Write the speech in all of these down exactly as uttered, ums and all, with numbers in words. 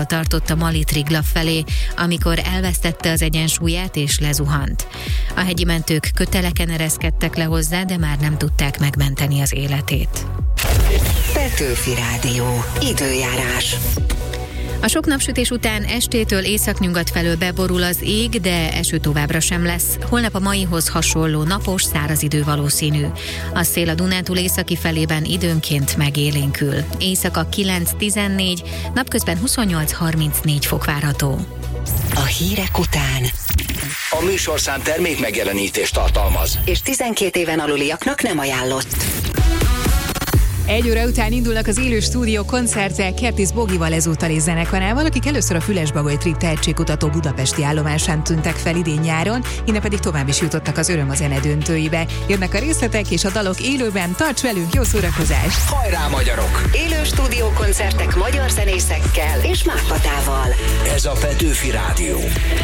irányából tartott a Mali Triglav felé, amikor elvesztette az egyensúlyát és lezuhant. A hegyi mentők köteleken ereszkedtek le hozzá, de már nem tudták megmenteni az életét. Petőfi Rádió. Időjárás. A sok napsütés után estétől északnyugat felől beborul az ég, de eső továbbra sem lesz. Holnap a maihoz hasonló napos, száraz idő valószínű. A szél a Dunántúl északi felében időnként megélénkül. Éjszaka kilenc-tizennégy, napközben huszonnyolc harmincnégy fok várható. A hírek után A műsorszám termék megjelenítést tartalmaz, és tizenkét éven aluliaknak nem ajánlott. Egy óra után indulnak az élő stúdió koncertek Kertész Bogival ezúttal és zenekarával, akik először a Fülesbagoly Trip tehetségkutató budapesti állomásán tűntek fel idén nyáron, innen pedig tovább is jutottak az Öröm a zene döntőibe. Jönnek a részletek és a dalok élőben, tarts velünk, jó szórakozást! Hajrá magyarok! Élő stúdió koncertek magyar zenészekkel és Mákpatával. Ez a Petőfi Rádió.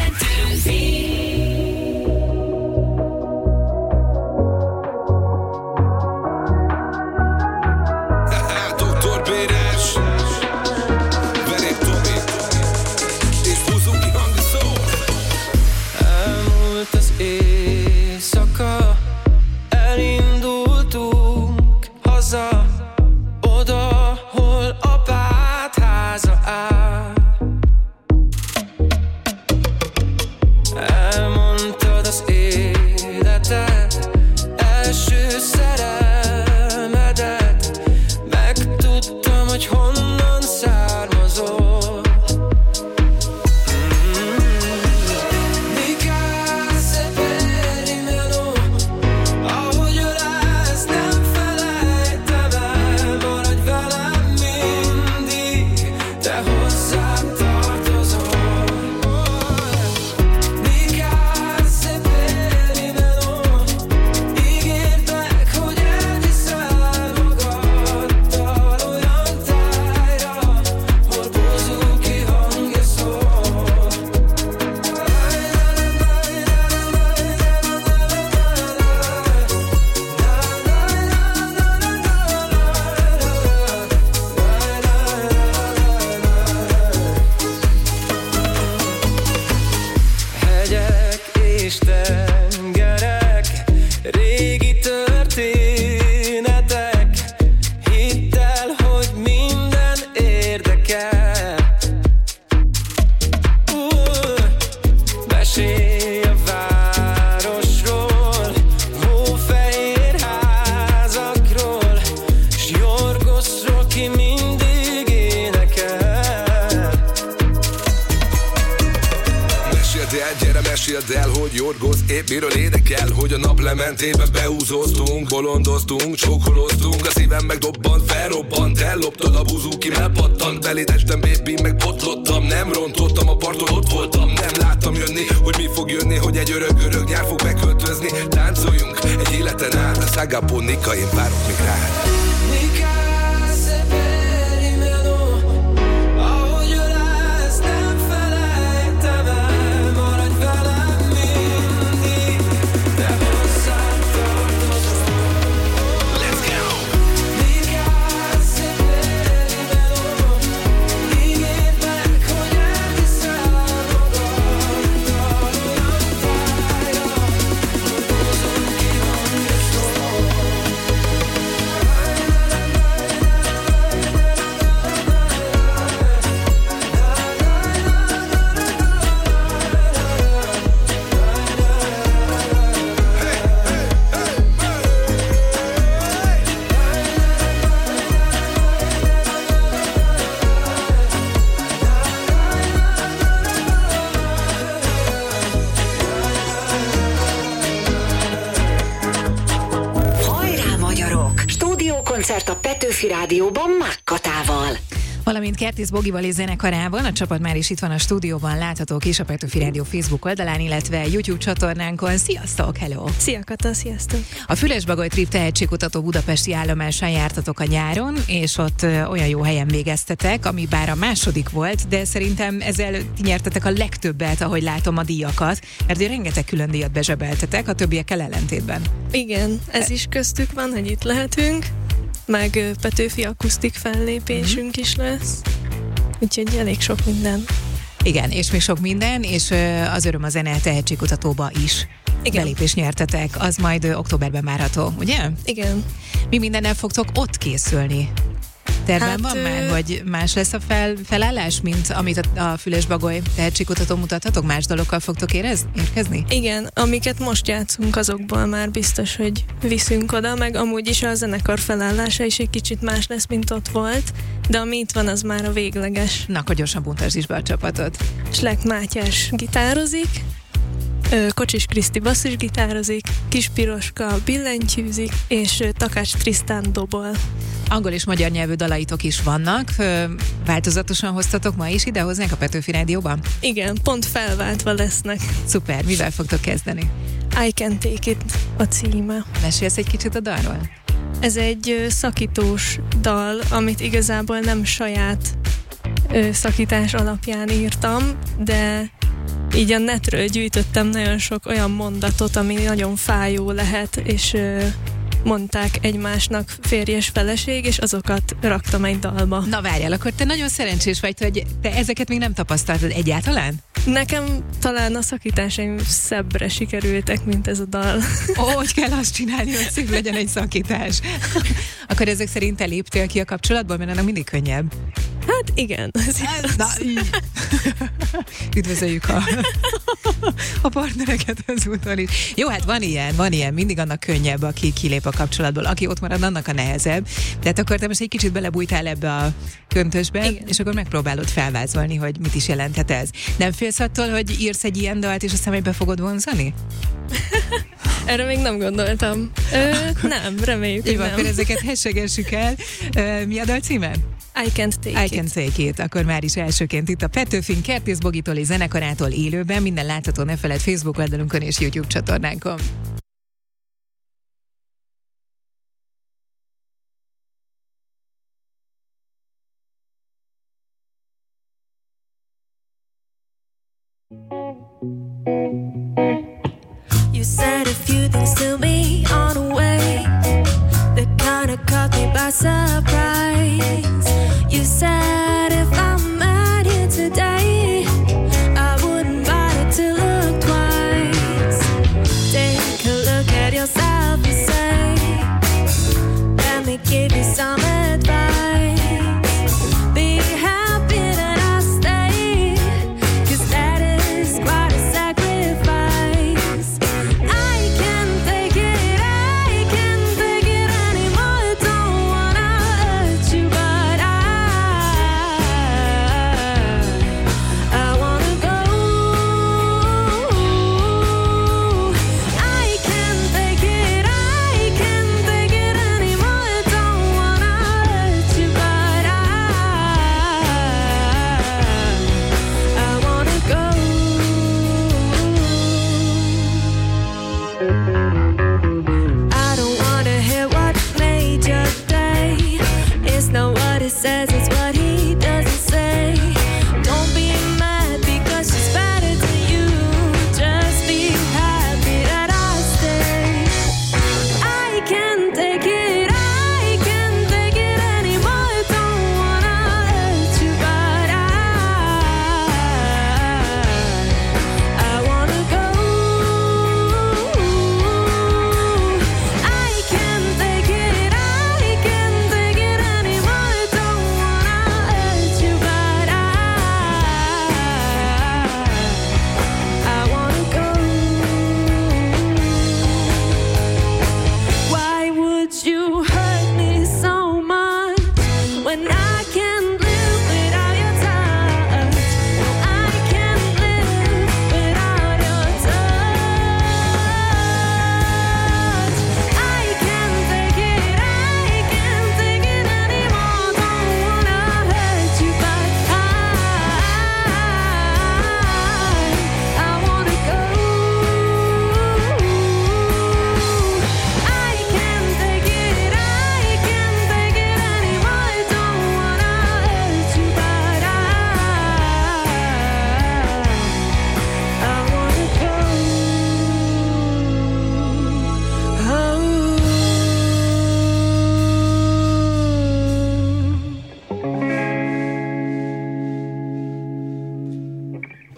Miről énekel, hogy a naplementében beúzóztunk, bolondoztunk, csókoloztunk, a szívem megdobbant, felrobbant, elloptad a buzukim, elpattant, belédestem, baby, meg botlottam, nem rontottam a parton, ott voltam, nem láttam jönni, hogy mi fog jönni, hogy egy örök-örök nyár fog beköltözni, táncoljunk egy életen át, a Szagapó Nika, én várok még rád. Koncert a Petőfi Rádióban Mákkatával. Valamint Kertész Bogival és zenekarában, a csapat már is itt van a stúdióban, láthatók is a Petőfi Rádió Facebook oldalán, illetve YouTube csatornánkon. Sziasztok, hello! Szia Kata, sziasztok! A Fülesbagoly Trip tehetségkutató budapesti állomásán jártatok a nyáron, és ott olyan jó helyen végeztetek, ami bár a második volt, de szerintem ezzel ti nyertetek a legtöbbet, ahogy látom a díjakat, mert rengeteg külön díjat bezsebeltetek, a többiekkel ellentétben. Igen, ez is köztük van, hogy itt lehetünk. Meg Petőfi akusztik fellépésünk mm-hmm. is lesz. úgyhogy elég sok minden. Igen, és még sok minden, és az Öröm a Zene tehetségkutatóba is Igen. belépést nyertetek, az majd októberben várható, ugye? Igen. Mi mindennel fogtok ott készülni? Terven hát, van ö... már, vagy más lesz a fel, felállás, mint amit a, a Füles-Bagoly tehetségkutató mutathatok? Más dalokkal fogtok érez, érkezni? Igen, amiket most játszunk, azokból már biztos, hogy viszünk oda, meg amúgy is a zenekar felállása is egy kicsit más lesz, mint ott volt, de ami itt van, az már a végleges. Na, akkor gyorsan buntasd is be a csapatot. Slek Mátyás gitározik, Kocsis Kriszti basszusgitározik, Kis Piroska billentyűzik, és Takács Trisztán dobol. Angol és magyar nyelvű dalaitok is vannak. Változatosan hoztatok ma is ide hozzánk a Petőfi Rádióban? Igen, pont felváltva lesznek. Szuper, mivel fogtok kezdeni? I Can Take It a címe. Mesélsz egy kicsit a dalról? Ez egy szakítós dal, amit igazából nem saját szakítás alapján írtam, de így a netről gyűjtöttem nagyon sok olyan mondatot, ami nagyon fájó lehet, és ö, mondták egymásnak férjes feleség, és azokat raktam egy dalba. Na várjál, akkor te nagyon szerencsés vagy, hogy te ezeket még nem tapasztaltad egyáltalán? Nekem talán a szakításaim szebbre sikerültek, mint ez a dal. Ó, hogy kell azt csinálni, hogy szép legyen egy szakítás. Akkor ezek szerint te léptél ki a kapcsolatból, mert annak mindig könnyebb. Hát igen. Na, üdvözöljük a, a partnereket ezúton is. Jó, hát van ilyen, van ilyen, mindig annak könnyebb, aki kilép a kapcsolatból. Aki ott marad, annak a nehezebb. Tehát akkor te most egy kicsit belebújtál ebbe a köntösbe, igen. És akkor megpróbálod felvázolni, hogy mit is jelenthet ez. Nem félsz attól, hogy írsz egy ilyen dalt, és aztán be fogod vonzani? Erre még nem gondoltam. Ö, nem, reméljük, hogy Jó, nem. akkor ezeket hessegessük el. Ö, mi a dal címe? I Can't Take I Can't Take It. Akkor már is elsőként itt a Petőfin Kertész Bogitól és zenekarától élőben. Minden látható, ne feled Facebook oldalunkon és YouTube csatornánkon. You said a few things to me on the way that kind of caught me by surprise. You said if I'm out here today, I wouldn't bother to look twice. Take a look at yourself and say, let me give you some advice. Be happy that I stay, 'cause that is quite a sacrifice. I can't take it, I can't take it anymore. Don't wanna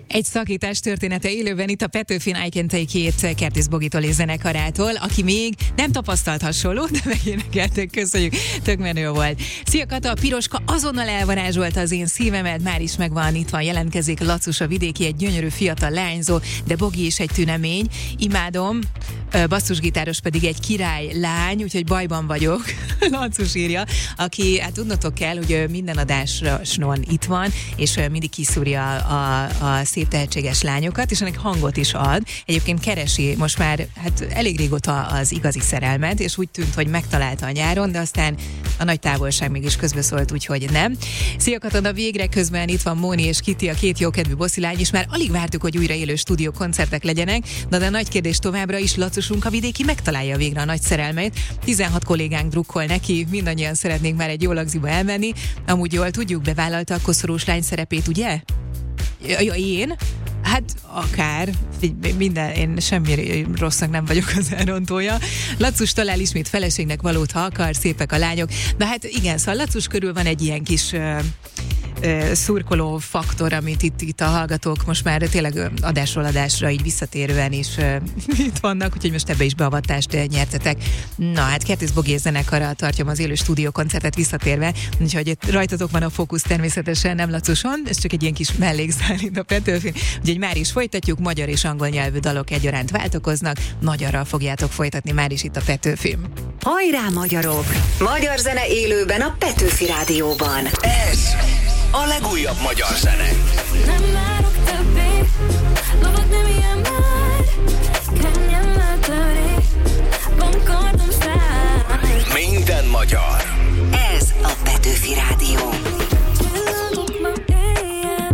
Egy szakítás története élőben itt a Petőfin I Can Take It Kertész Bogitól és zenekarától, aki még nem tapasztalt hasonló, de megénekeltek, köszönjük, tök menő volt. Szia Kata, a piroska azonnal elvarázsolta az én szívemet, már is megvan, itt van, jelentkezik Lacus a vidéki, egy gyönyörű fiatal lányzó, de Bogi is egy tünemény, imádom, basszusgitáros pedig egy király lány, úgyhogy bajban vagyok, Lacus írja, aki, hát tudnotok kell, hogy minden adásron itt van, és mindig kiszúrja a, a szép tehetséges lányokat, és ennek hangot is ad. Egyébként keresi most már hát elég régóta az igazi szerelmet, és úgy tűnt, hogy megtalálta a nyáron, de aztán a nagy távolság mégis közbeszólt, úgyhogy nem. Szia Katona, végre közben itt van Móni és Kiti, a két jókedvű bosszilány, és már alig vártuk, hogy újra élő stúdió koncertek legyenek, de a nagy kérdés továbbra is, Lacusunk a vidéki megtalálja végre a nagy szerelmét. tizenhat kollégánk drukkol neki, mindannyian szeretnénk már egy jó lagziba elmenni. Amúgy jól tudjuk, bevállalta a koszorús lány szerepét, ugye? Ja, ja, én? Hát akár, minden, én semmi rossznak nem vagyok az elrontója. Lacus talál ismét feleségnek valót, ha akar, szépek a lányok. De hát igen, szóval Lacus körül van egy ilyen kis uh, uh, szurkoló faktor, amit itt, itt a hallgatók most már tényleg adásról adásra így visszatérően is uh, itt vannak, úgyhogy most ebbe is beavatást nyertetek. Na hát Kertész Bogi zenekara tartjam az élő stúdiókoncertet visszatérve, úgyhogy rajtatok van a fókusz természetesen, nem Lacuson, ez csak egy ilyen kis mellékszál itt a Petőfin. Úgyhogy már is folytatjuk, magyar és angol nyelvű dalok egyaránt váltakoznak, magyarral fogjátok folytatni már is itt a Petőfin. Hajrá magyarok! Magyar zene élőben a Petőfi Rádióban. Ez a legújabb magyar zene. Nem várok többé, lovak nem ilyen már, könnyemmel törik, van kardom száll. Minden magyar. Ez a Petőfi Rádió. Csillagok ma éjjel,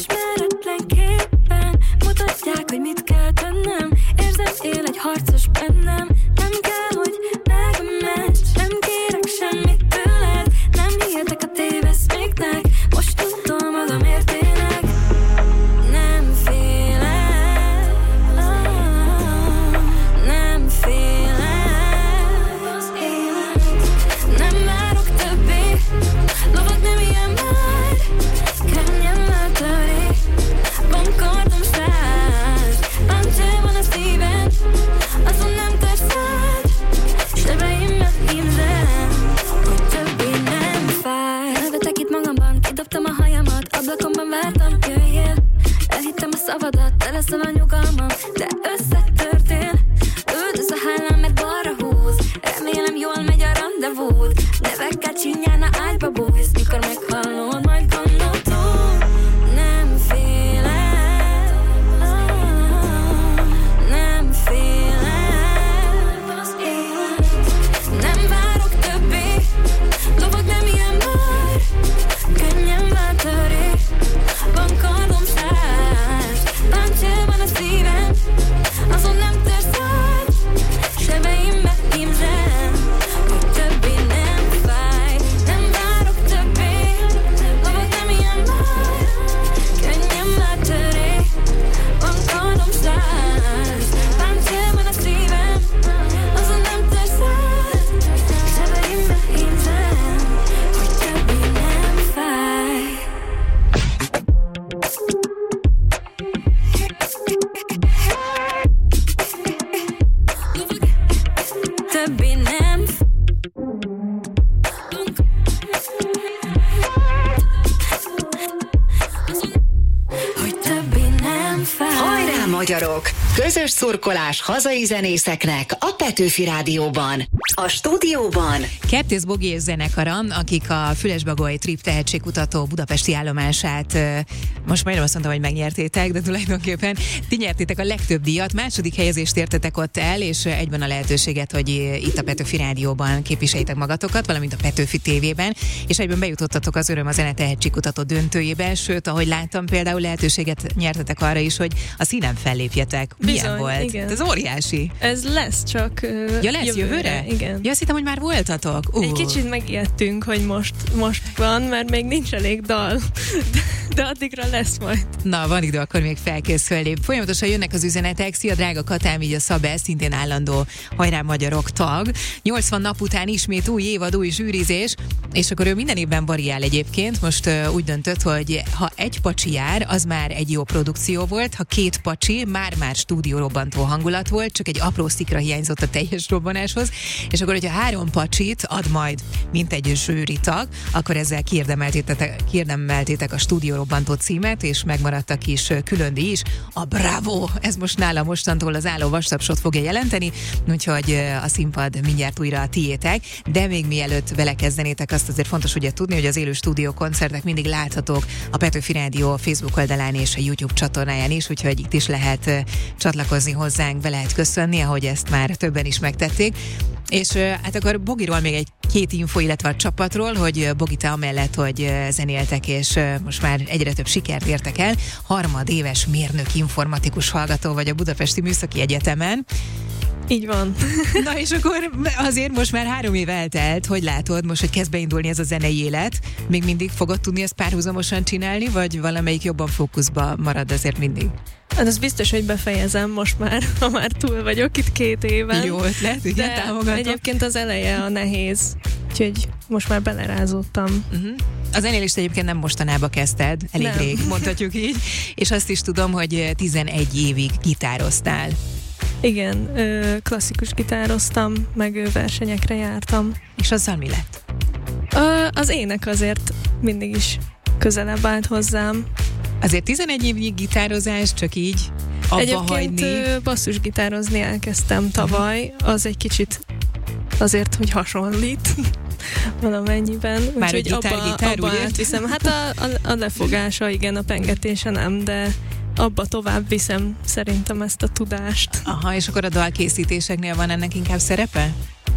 ismeretlenképpen mutatják, hogy mit kell tennem. Érzem, él egy harcos bennem. Nem kell, hogy megments, nem kérek semmit tőled. Nem hihetek a téveszméknek, most tudom magamért élek. Nem félek, nem félek az élet. Nem várok többé, lovak nem ilyen már, könnyemmel törik, van kardom száz, páncél van a szívem, azon nem terszád, sebeimmel hímzem, hogy többé nem fáj. Elvetek itt magamban, kidobtam a hajamat, ablakomban vártam, jöjjél, elhittem a szavadat, te leszel a nyugalmam, de összetörtél. Üldöz a hálám, mert balra húz, remélem jól megy a rendezvúd, nevekkel csinyán a ágyba bújsz, mikor meghallod, majd gondoltunk. Nem félek, nem félek az élet. Nem várok többé, lovag nem ilyen már, könnyemmel törik, van kardom száz, páncél van a szívem, azon nem terszád, sebeimmel hímzem, hogy többé nem fáj. Nem várok többé, lovag nem ilyen már, könnyemmel törik, van kardom száz, páncél van a szívem, azon nem terszád, sebeimmel hímzem, hogy többé nem fáj. Többé nem hogy többé nem fáj. Hajrá magyarok! Közös szurkolás hazai zenészeknek a Petőfi Rádióban. A stúdióban Kertész Bogi és zenekara, akik a Fülesbagoly Trip tehetségkutató budapesti állomását, most majdnem azt mondtam, hogy megnyertétek, de tulajdonképpen ti nyertétek a legtöbb díjat, második helyezést értetek ott el, és egyben a lehetőséget, hogy itt a Petőfi Rádióban képviseljétek magatokat, valamint a Petőfi tévében, és egyben bejutottatok az Öröm a Zene tehetségkutató döntőjébe, sőt, ahogy láttam, például lehetőséget nyertetek arra is, hogy a színen Budán fellépjetek. Milyen Bizony, volt? igen. Ez óriási. Ez lesz csak uh, Ja, lesz jövőre? jövőre? Igen. Ja, azt hittem, hogy már voltatok. Uh. Egy kicsit megijedtünk, hogy most, most van, mert még nincs elég dal, de, de addigra lesz majd. Na, van idő akkor még felkészülni. Folyamatosan jönnek az üzenetek. Szia, drága Katám, így a Szabe, szintén állandó Hajrá Magyarok tag. nyolcvan nap után ismét új évad, új zsűrizés, és akkor ő minden évben variál egyébként. Most uh, úgy döntött, hogy ha egy pacsi jár, az már egy jó produkció volt, ha két pacsi, már-már stúdiórobbantó hangulat volt, csak egy apró szikra hiányzott a teljes robbanáshoz, és akkor, hogyha három pacsit ad majd, mint egy zsűritag, akkor ezzel kiérdemeltétek, kiérdemeltétek a stúdiórobbantó címet, és megmaradt a kis külön díj is. A Bravo! Ez most nála mostantól az álló vastapsot fogja jelenteni, úgyhogy a színpad mindjárt újra a tiétek, de még mielőtt vele kezdenétek, azt azért fontos ugye tudni, hogy az élő stúdió koncertek mindig láthatók a Petőfi Rádió Facebook oldalán és a YouTube csatornáján is, úgyhogy itt is lehet uh, csatlakozni hozzánk, be lehet köszönni, ahogy ezt már többen is megtették. És uh, hát akkor Bogiról még egy két info, illetve a csapatról, hogy uh, Bogi, te amellett, hogy uh, zenéltek, és uh, most már egyre több sikert értek el, harmadéves mérnök informatikus hallgató vagy a Budapesti Műszaki Egyetemen. Így van. Na és akkor azért most már három év eltelt, hogy látod most, hogy kezd beindulni ez a zenei élet, még mindig fogod tudni ezt párhuzamosan csinálni, vagy valamelyik jobban fókuszba marad azért mindig? Hát az biztos, hogy befejezem most már, ha már túl vagyok itt két éven. Jó ötlet, igen, de támogatom. egyébként az eleje a nehéz, úgyhogy most már belerázódtam. Uh-huh. A zenélést egyébként nem mostanában kezdted, elég nem. rég, mondhatjuk így, és azt is tudom, hogy tizenegy évig gitároztál. Igen, klasszikus gitároztam, meg versenyekre jártam. És azzal mi lett? Az ének azért mindig is közelebb állt hozzám. Azért tizenegy évnyi gitározás, csak így abba Egyébként hagyni? basszusgitározni elkezdtem tavaly, az egy kicsit azért, hogy hasonlít valamennyiben. Már úgyhogy egy gitár, abba, gitár, abba átviszem. Hát a, a, a lefogása, igen, a pengetése nem, de abba tovább viszem szerintem ezt a tudást. Aha, és akkor a dalkészítéseknél van ennek inkább szerepe?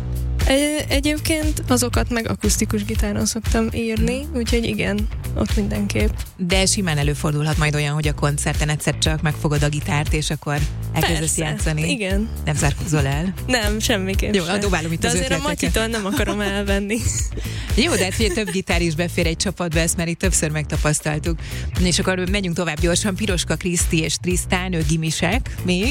Egy, egyébként azokat meg akusztikus gitáron szoktam írni, úgyhogy igen, ott mindenképp. De simán előfordulhat majd olyan, hogy a koncerten egyszer csak megfogod a gitárt, és akkor elkezdesz Persze, játszani. igen. Nem zárkózol el? Nem, semmiképp Jó, sem. dobálom itt de az azért ötleteket. a Matyitól nem akarom elvenni. Jó, de hát figyelj, több gitár is befér egy csapatba, ezt már itt többször megtapasztaltuk. És akkor megyünk tovább gyorsan. Piroska Kriszti és Trisztán, ők gimisek még,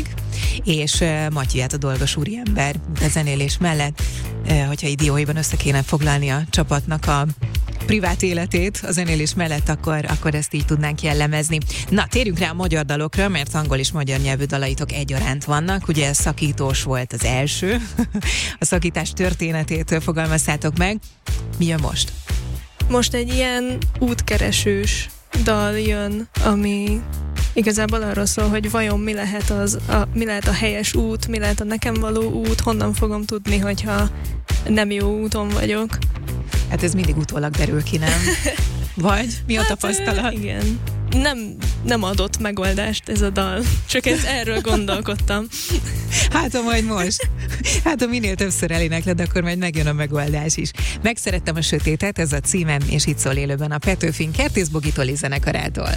és uh, Matyi, hát a dolgos úriember a zenélés mellett, uh, hogyha idióiban össze kéne foglalni a csapatnak a privát életét a zenélés mellett, akkor, akkor ezt így tudnánk jellemezni. Na, térjünk rá a magyar dalokra, mert angol és magyar nyelvű dalaitok egyaránt vannak. Ugye szakítós volt az első. A szakítás történetét fogalmaztátok meg. Mi jön most? Most egy ilyen útkeresős dal jön, ami igazából arról szól, hogy vajon mi lehet, az, a, mi lehet a helyes út, mi lehet a nekem való út, honnan fogom tudni, hogyha nem jó úton vagyok. Hát ez mindig utólag derül ki, nem? Vagy? Mi a hát, tapasztalat? Igen. Nem, nem adott megoldást ez a dal, csak ez, erről gondolkodtam. Hát, ha majd most. Hát, ha minél többször elénekled, akkor majd megjön a megoldás is. Megszerettem a sötétet, ez a címem, és itt szól élőben a Petőfin Kertész Bogi Toli zenekarától.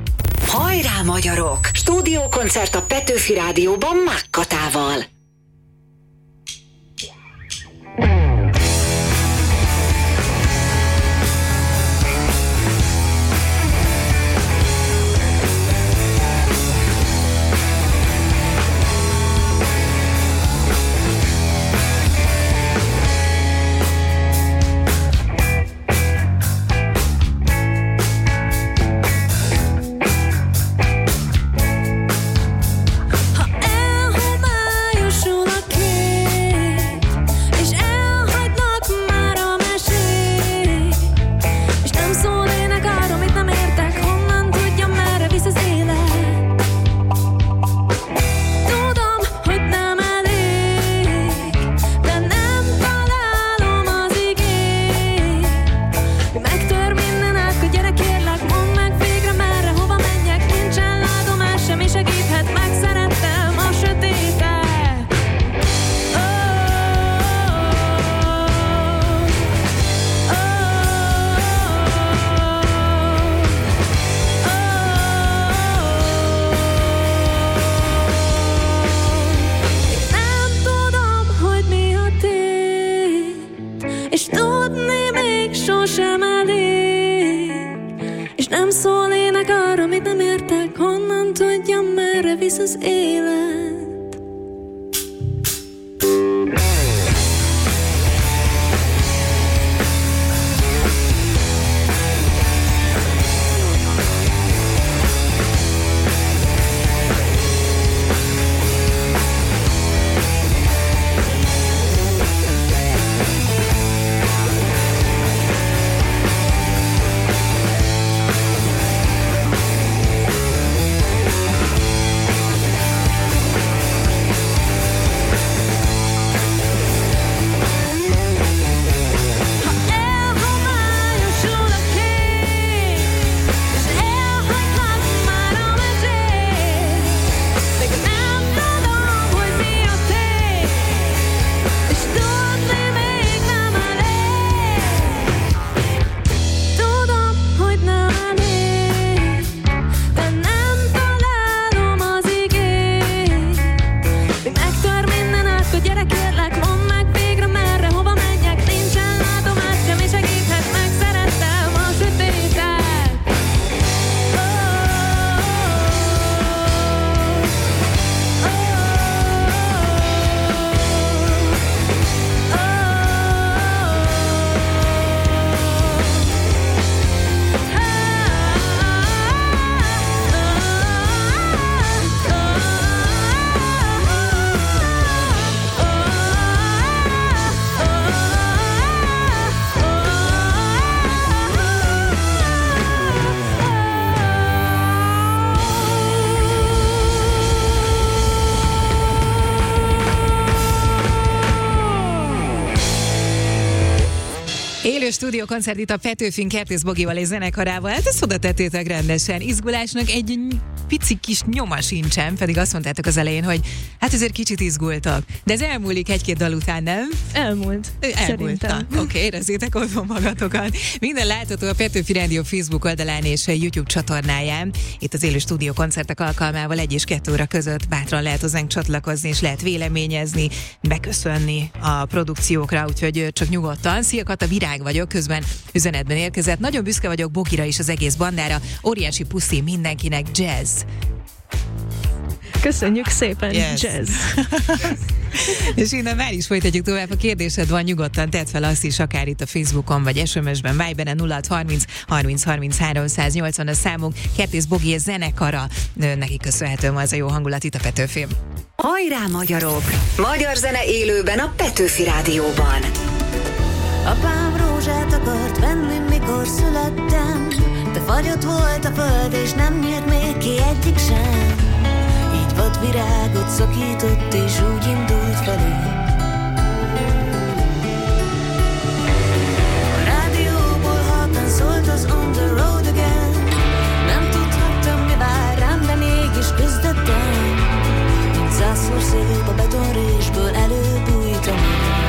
Hajrá Magyarok! Stúdiókoncert a Petőfi Rádióban Mák Katával. Ha elhomályos merre visz az élet. Élő stúdiókoncert itt a Petőfin Kertész Bogival és zenekarával. Hát ezt oda tettétek rendesen. Izgulásnak egy pici kis nyoma sincsen, pedig azt mondtátok az elején, hogy hát ezért kicsit izgultak. De ez elmúlik egy-két dal után, nem? Elmúlt. Elmúlt. Oké, okay, érezzétek otthon magatokat. Minden látható a Petőfi Rádió Facebook oldalán és a YouTube csatornáján. Itt az élő stúdiókoncertek alkalmával egy és kettő óra között bátran lehet hozzánk csatlakozni, és lehet véleményezni, beköszönni a produkciókra, úgyhogy csak nyugodtan. Szia Kata, Virág vagyok, közben üzenetben érkezett. Nagyon büszke vagyok Bogira és az egész bandára. Óriási puszi mindenkinek, jazz. Köszönjük szépen, yes. Jazz. És innen már is folytatjuk tovább. A kérdésed van, nyugodtan tedd fel azt is, akár itt a Facebookon, vagy es em es-ben, Viberen nulla hat harminc harminc harminchárom száznyolcvan a számunk. Kertész Bogi és zenekara, neki köszönhető ma ez a jó hangulat itt a Petőfin. Hajrá magyarok! Magyar zene élőben a Petőfi Rádióban. Apám rózsát akart venni, mikor születtem, de fagyott volt a föld, és nem nyílt még ki egyik sem. Így vadvirágot szakított, és úgy indult felé. A rádióból halkan szólt az On the Road Again. Nem tudhattam, mi vár rám, de mégis küzdöttem. Mint százszor szép a betonrésből előbújtam.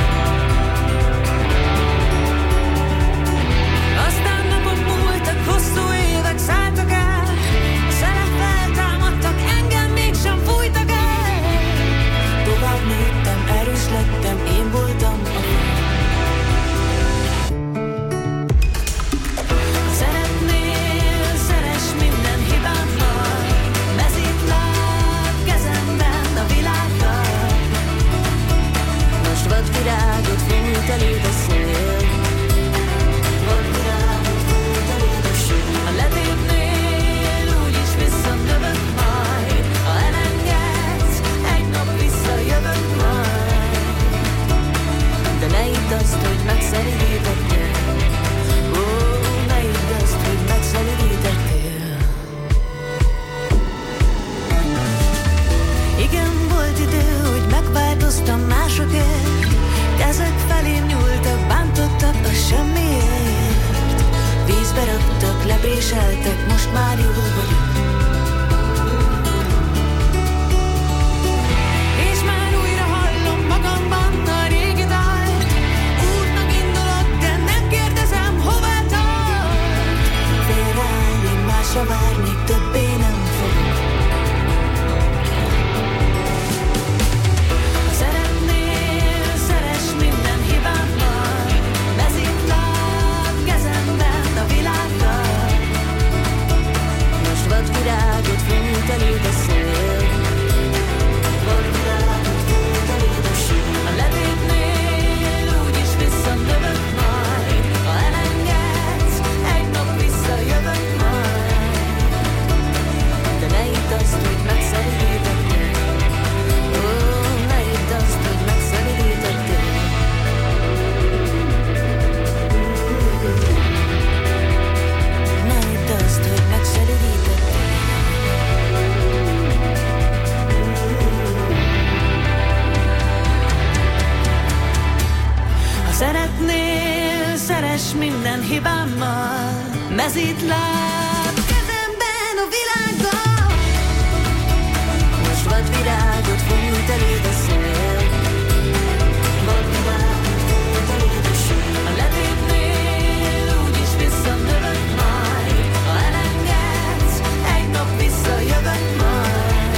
Aztán napok múltak, hosszú évek szálltak el. A szelek feltámadtak, engem mégsem fújtak el. Tovább nőttem, erős lettem, én voltam a fő. Szeretnél, szeress minden hibámmal. Mezítláb kezemben a világgal. Most vadvirágot fújt eléd a szél. Vadvirágot fújt eléd a szél. Ha letépnél, úgyis visszanövök majd. Ha elengedsz, egy nap visszajövök majd. De ne hidd azt, hogy megszelidítettél. Ó, ne hidd azt, hogy megszelidítettél. Igen, volt idő, hogy megváltoztam másokért. Kezek felém nyúltak, bántottak a semmiért. Vízbe raktak, lepréseltek, most már jó vagyok. És már újra hallom magamban a régi dalt. Útnak indulok, de nem kérdezem, hová tart. Félreáll, én másra várnék, többé nem fogok. Ha szeretnél, szeress minden hibámmal. Mezítláb kezemben a világgal. Most vadvirágot mezitláb kezemben a világban. Most vadvirágot fújt eléd a szél, vadvirágot fújt eléd a szél. A levétnél úgyis visszanövök majd, ha elengedsz, egy nap visszajövök majd.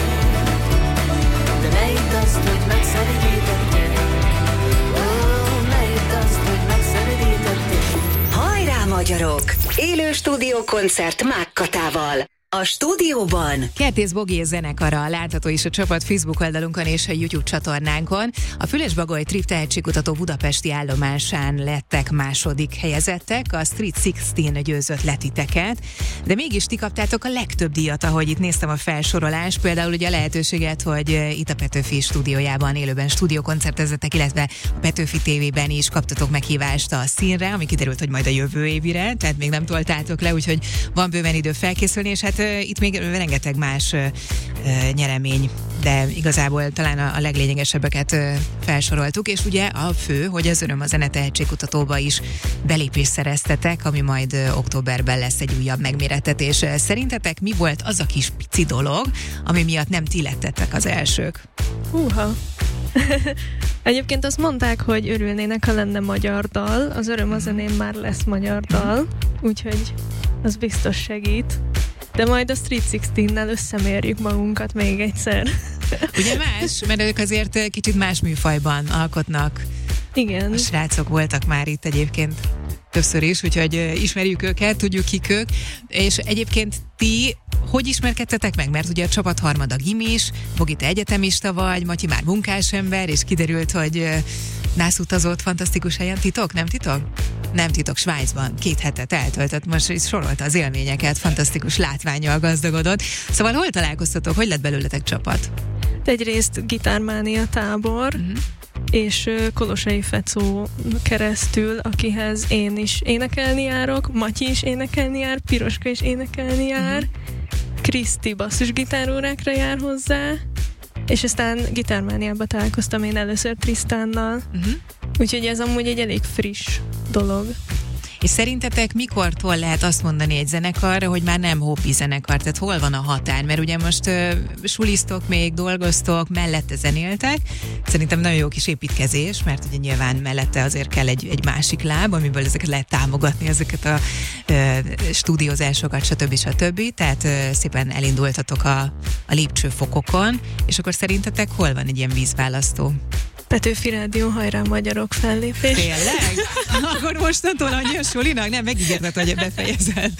De ne hidd azt, hogy megszeridítettél, ó, ne hidd azt, hogy megszeridítettél. Hajrá magyarok! Élő stúdiókoncert Mákkatával. A stúdióban Kertész Bogi zenekara látható is a csapat Facebook oldalunkon és a YouTube csatornánkon. A Fülös-Bagoly Trip tehetségkutató budapesti állomásán lettek második helyezettek, a Street tizenhat győzött le titeket, de mégis ti kaptátok a legtöbb díjat, ahogy itt néztem a felsorolás, például ugye a lehetőséget, hogy itt a Petőfi stúdiójában élőben stúdiókoncertezettek, illetve a Petőfi tévében is kaptatok meghívást a színre, ami kiderült, hogy majd a jövő évire, tehát még nem toltátok le, úgyhogy van bőven idő felkészülni, és hát uh, itt még rengeteg más uh, uh, nyeremény, de igazából talán a, a leglényegesebbeket uh, felsoroltuk, és ugye a fő, hogy az Öröm a Zene tehetségkutatóba is belépést szereztetek, ami majd uh, októberben lesz egy újabb megmérettetés. Szerintetek mi volt az a kis pici dolog, ami miatt nem ti lettetek az elsők? Húha! Egyébként azt mondták, hogy örülnének, ha lenne magyar dal. Az Öröm a Zenén már lesz magyar dal, úgyhogy az biztos segít. De majd a Street tizenhatnál összemérjük magunkat még egyszer. Ugye más, mert ők azért kicsit más műfajban alkotnak. Igen. A srácok voltak már itt egyébként többször is, úgyhogy ismerjük őket, tudjuk kik ők. És egyébként ti hogy ismerkedtetek meg? Mert ugye a csapat harmada gimis, Bogi, te egyetemista vagy, Matyi már munkásember, és kiderült, hogy nász utazott fantasztikus helyen. Titok? Nem titok? Nem titok, Svájcban két hetet eltöltött, most is sorolta az élményeket, fantasztikus látvánnyal gazdagodott. Szóval hol találkoztatok? Hogy lett belőletek csapat? Egyrészt Gitármánia tábor, uh-huh. és Kolosai Fecó keresztül, akihez én is énekelni járok, Matyi is énekelni jár, Piroska is énekelni jár, uh-huh. Kriszti basszusgitárórákra jár hozzá, és aztán Gitármániában találkoztam én először Trisztánnal, uh-huh. úgyhogy ez amúgy egy elég friss dolog. És szerintetek mikortól lehet azt mondani egy zenekarra, hogy már nem hobbi zenekar? Tehát hol van a határ? Mert ugye most uh, suliztok még, dolgoztok, mellette zenéltek. Szerintem nagyon jó kis építkezés, mert ugye nyilván mellette azért kell egy, egy másik láb, amiből ezeket lehet támogatni, ezeket a uh, stúdiózásokat, stb. stb. Tehát uh, szépen elindultatok a, a lépcsőfokokon, és akkor szerintetek hol van egy ilyen vízválasztó? Petőfi Rádió, hajrá magyarok fellépés. Tényleg? Akkor mostantól annyi a sulinak? Nem, megígérted, hogy befejezed.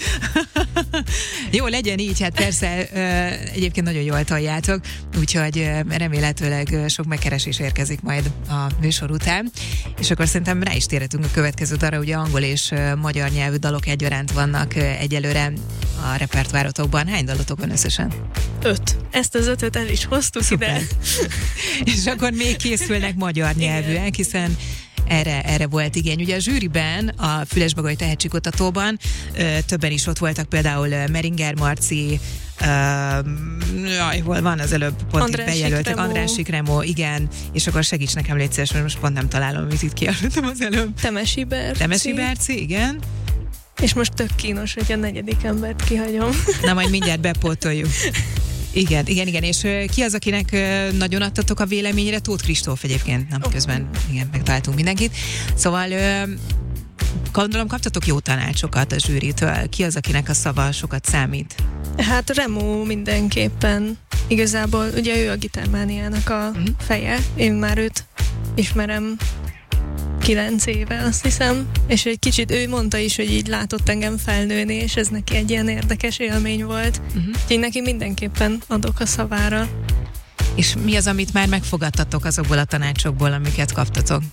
Jó, legyen így, hát persze egyébként nagyon jól toljátok, úgyhogy remélhetőleg sok megkeresés érkezik majd a műsor után, és akkor szerintem rá is térhetünk a következő darra, ugye angol és magyar nyelvű dalok egyaránt vannak egyelőre a repertoárotokban. Hány dalotok van összesen? Öt. Ezt az ötöt el is hoztuk ide. És akkor még készülnek magyar nyelvűek, hiszen erre, erre volt igény. Ugye a zsűriben, a Fülös-Bagoly tehetségkutatóban ö, többen is ott voltak, például Meringer Marci, ö, jaj, hol van az előbb pont András itt bejelöltek, Sikremó. András Sikremó, igen, és akkor segíts nekem, légy szíves, mert most pont nem találom, amit itt kijelöltem az előbb. Temesi Berci. Temesi Berci, igen. És most tök kínos, hogy a negyedik embert kihagyom. Na, majd mindjárt bepótoljuk. Igen, igen, igen, és uh, ki az, akinek uh, nagyon adtatok a véleményre? Tóth Kristóf egyébként, nem oh. közben, igen, megtaláltunk mindenkit. Szóval uh, gondolom kaptatok jó tanácsokat a zsűritől. Ki az, akinek a szava sokat számít? Hát Remó mindenképpen. Igazából ugye ő a Gitármániának a uh-huh. feje. Én már őt ismerem kilenc éve, azt hiszem, és egy kicsit ő mondta is, hogy így látott engem felnőni, és ez neki egy ilyen érdekes élmény volt. Uh-huh. Úgyhogy neki mindenképpen adok a szavára. És mi az, amit már megfogadtatok azokból a tanácsokból, amiket kaptatok?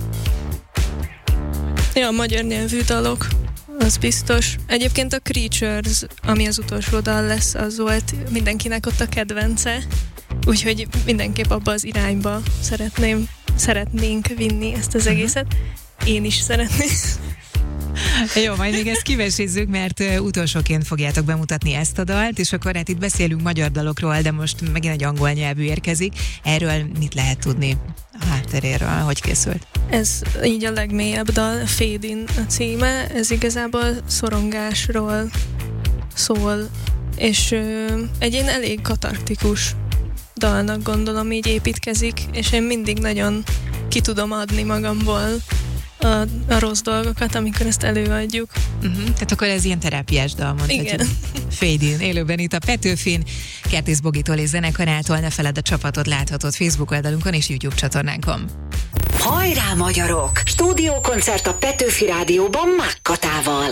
Ja, a magyar nyelvű dalok, az biztos. Egyébként a Creatures, ami az utolsó dal lesz, az volt mindenkinek ott a kedvence, úgyhogy mindenképp abba az irányba szeretném szeretnénk vinni ezt az egészet. Én is szeretném. Jó, majd még ezt kivesézzük, mert utolsóként fogjátok bemutatni ezt a dalt, és akkor hát itt beszélünk magyar dalokról, de most megint egy angol nyelvű érkezik. Erről mit lehet tudni a hátteréről, hogy készült? Ez így a legmélyebb dal, Fade In a címe, ez igazából szorongásról szól, és ö, egy ilyen elég katartikus dalnak gondolom, így építkezik, és én mindig nagyon ki tudom adni magamból a, a rossz dolgokat, amikor ezt előadjuk. Uh-huh. Tehát akkor ez ilyen terápiás dal, mondhatjuk. Igen. Fade In, élőben itt a Petőfin, Kertész Bogitól és zenekarától, ne feledd a csapatot láthatod Facebook oldalunkon és YouTube csatornánkon. Hajrá magyarok! Stúdiókoncert a Petőfi Rádióban Mákkatával.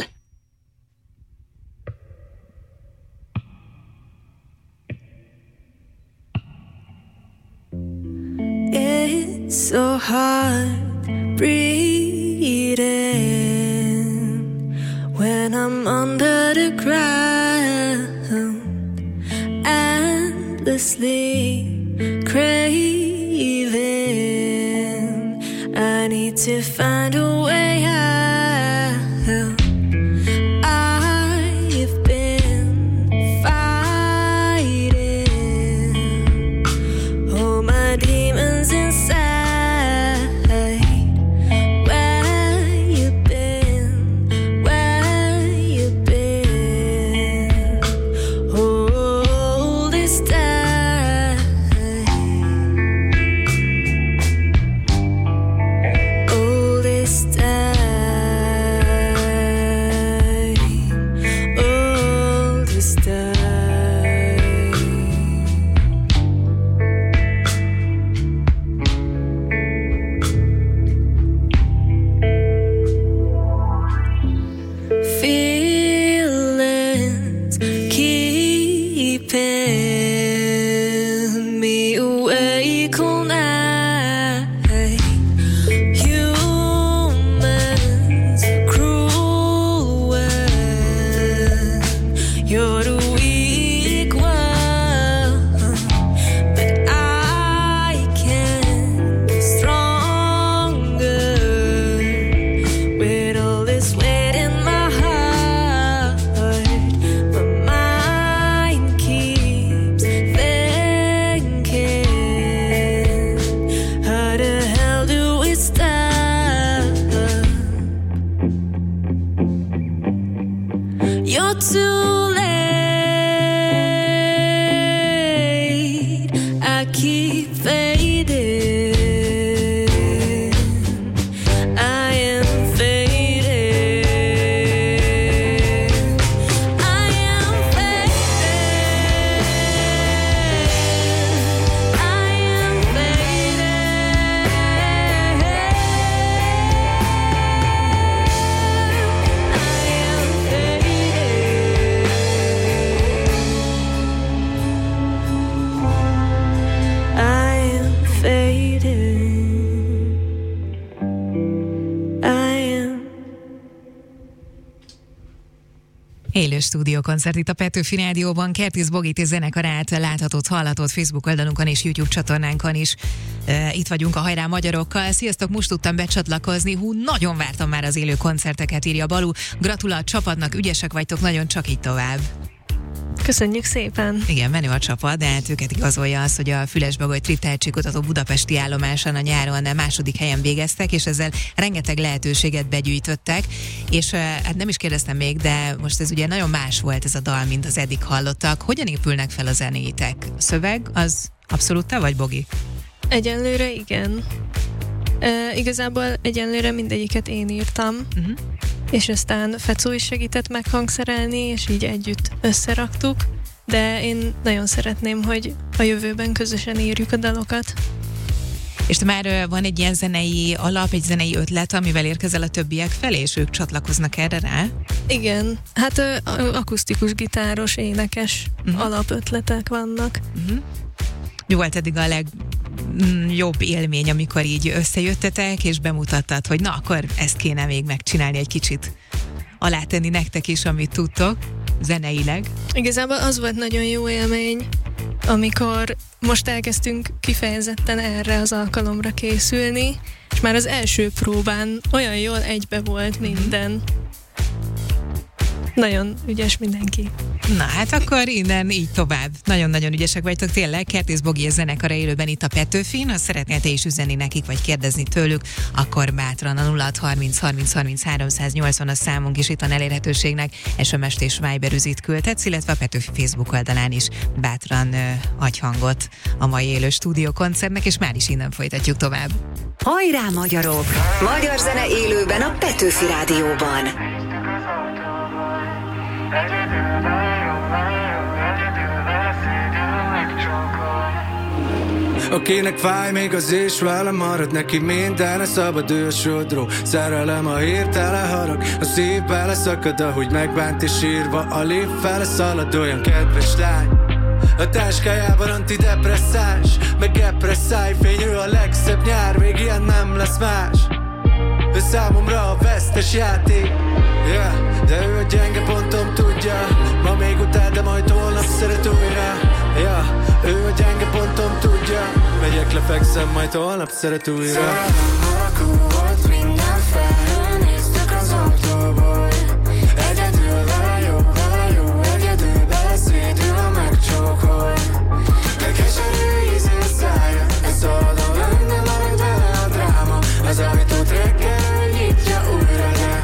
It's so hard breathing when I'm under the ground, endlessly craving. I need to find a way out. I've been fighting all my demons inside. Where you been? Where you been? All this time, all this time, all this time. Feelings keeping me awake all night. Humans are cruel when you're the weak one, but I can be stronger with all this weight in my heart. My mind keeps thinking, how the hell do we stop? You're too late. I keep fading. I am fading. I am fading. I am Élő stúdiókoncert itt a Petőfi Rádióban, Kertész Bogit és zenekarát láthatod, hallhatod Facebook oldalunkon és YouTube csatornánkon is. Uh, itt vagyunk a Hajrá magyarokkal. Sziasztok, most tudtam becsatlakozni. Hú, nagyon vártam már az élő koncerteket, írja Balú. Gratulál a csapatnak, ügyesek vagytok, nagyon, csak így tovább. Köszönjük szépen! Igen, menő a csapat, de hát őket igazolja az, hogy a Fülesbagoly Trip tehetségkutató budapesti állomásán a nyáron második helyen végeztek, és ezzel rengeteg lehetőséget begyűjtöttek, és hát nem is kérdeztem még, de most ez ugye nagyon más volt ez a dal, mint az eddig hallottak. Hogyan épülnek fel a zenéitek? A szöveg az abszolút te vagy, Bogi? Egyenlőre igen. E, igazából egyenlőre mindegyiket én írtam, uh-huh. és aztán Fecó is segített meghangszerelni, és így együtt összeraktuk, de én nagyon szeretném, hogy a jövőben közösen írjuk a dalokat. És te már van egy ilyen zenei alap, egy zenei ötlet, amivel érkezel a többiek felé, és ők csatlakoznak erre rá? Igen, hát akusztikus, gitáros, énekes uh-huh. alapötletek vannak. Uh-huh. Mi volt eddig a legjobb élmény, amikor így összejöttetek, és bemutattad, hogy na, akkor ezt kéne még megcsinálni egy kicsit, alátenni nektek is, amit tudtok, zeneileg? Igazából az volt nagyon jó élmény, amikor most elkezdtünk kifejezetten erre az alkalomra készülni, és már az első próbán olyan jól egybe volt minden. nagyon ügyes mindenki. Na hát akkor innen így tovább. Nagyon-nagyon ügyesek vagytok tényleg. Kertész Bogi zenekara élőben itt a Petőfin. Ha szeretnél te is üzenni nekik, vagy kérdezni tőlük, akkor bátran a nulla hat harminc harminc harminc háromszáznyolcvan a számunk is itt van elérhetőségnek. es em es-t és Viber üzit küldhetsz, illetve a Petőfi Facebook oldalán is bátran ö, adj hangot a mai élő stúdiókoncertnek, és már is innen folytatjuk tovább. Hajrá, magyarok! Magyar zene élőben a Petőfi Rádióban. Akinek fáj még az is vele marad, neki minden a szabad, ő a sodró. Szerelem a hirtelen harag, a szív bele szakad, ahogy megbánt és sírva a lép fele szalad, olyan kedves lány. A táskájában antidepresszáns, meg epresszáj, fényű a legszebb nyár, még ilyen nem lesz más. Ő számomra a vesztes játék, yeah, de ő a gyenge pontom tudja. Ma még utál, de majd holnap szeret újra, yeah, ő a gyenge pontom tudja. Megyek, lefekszem, majd holnap szeret újra. Szerelem alakú volt, minden felnéztük az autóból. Egyedül vele jó, vele jó, egyedül beleszédül a megcsókol. De keserű ízű szája, ez oldal lenne, marad vele a dráma. Az ajtót reggel nyitja újra, de